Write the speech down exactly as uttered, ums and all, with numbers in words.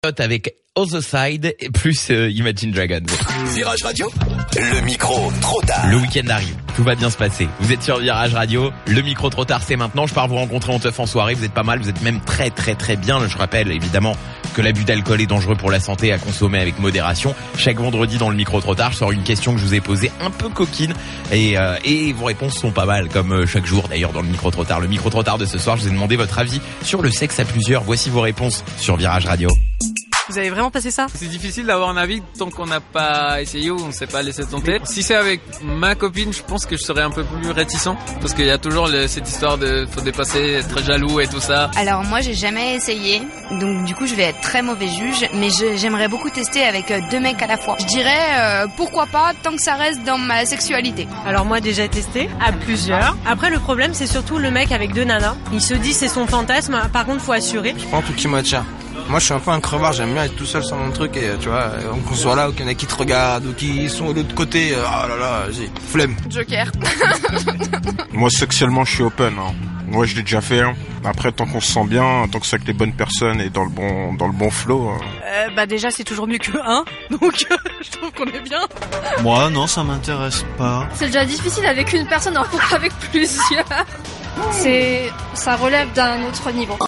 Avec Other Side et plus euh, Imagine Dragons. Virage Radio, le micro trop tard. Le week-end arrive, tout va bien se passer. Vous êtes sur Virage Radio, le micro trop tard c'est maintenant. Je pars vous rencontrer en teuf en soirée, vous êtes pas mal, vous êtes même très très très bien. Je rappelle évidemment que l'abus d'alcool est dangereux pour la santé, à consommer avec modération. Chaque vendredi dans le micro trop tard, je sors une question que je vous ai posée un peu coquine et, euh, et vos réponses sont pas mal, comme euh, chaque jour d'ailleurs dans le micro trop tard. Le micro trop tard de ce soir, je vous ai demandé votre avis sur le sexe à plusieurs. Voici vos réponses sur Virage Radio. Vous avez vraiment passé ça? C'est difficile d'avoir un avis tant qu'on n'a pas essayé ou on ne s'est pas laissé tenter. Si c'est avec ma copine, je pense que je serais un peu plus réticent parce qu'il y a toujours le, cette histoire de faut dépasser, être jaloux et tout ça. Alors moi j'ai jamais essayé, donc du coup je vais être très mauvais juge, mais je, j'aimerais beaucoup tester avec deux mecs à la fois. Je dirais euh, pourquoi pas tant que ça reste dans ma sexualité. Alors moi déjà testé à plusieurs. Après le problème c'est surtout le mec avec deux nanas. Il se dit c'est son fantasme, par contre faut assurer. Je prends un truc qui m'attire. Moi je suis un peu un crevard, j'aime bien être tout seul sur mon truc et tu vois, qu'on soit là ou qu'il y en a qui te regardent ou qui sont de l'autre côté, ah là là, j'ai flemme. Joker. Moi sexuellement je suis open, hein. Moi je l'ai déjà fait, hein. Après tant qu'on se sent bien, tant que c'est avec les bonnes personnes et dans le bon dans le bon flow. Hein. Euh, bah déjà c'est toujours mieux que un, donc euh, je trouve qu'on est bien. Moi non, ça m'intéresse pas. C'est déjà difficile avec une personne, alors pourquoi avec plusieurs? C'est, ça relève d'un autre niveau.